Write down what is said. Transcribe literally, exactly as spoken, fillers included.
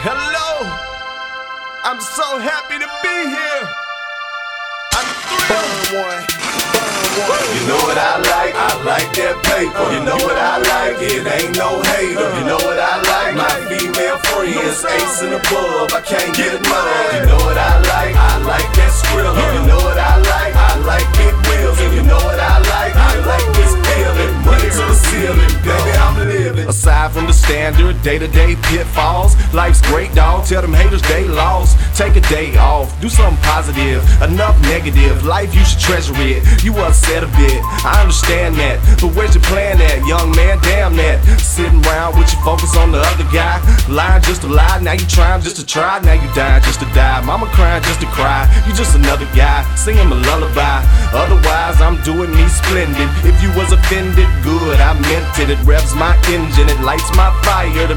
Hello, I'm so happy to be here. I'm thrilled. Burn one, burn one. You know what I like? I like that paper. You know what I like? It ain't no hater. You know what I like? My female friends, ace and above. I can't get enough. You know what I like? I like that Skrilla. You know what I like? I like big wheels. And you know what I like? I like this feeling. Money to the ceiling, baby, I'm living. Aside from the standard day-to-day pitfalls, life's great, dawg. Tell them haters they lost. Take a day off, do something positive. Enough negative, life you should treasure it. You upset a bit, I understand that, but where's your plan at, young man? Damn that. Sitting around with your focus on the other guy, lying just to lie. Now you trying just to try, now you dying just to die. Mama crying just to cry, you just another guy singing a lullaby. Otherwise I'm doing me splendid. If you was offended, good, I meant it. It revs my engine, it lights my fire to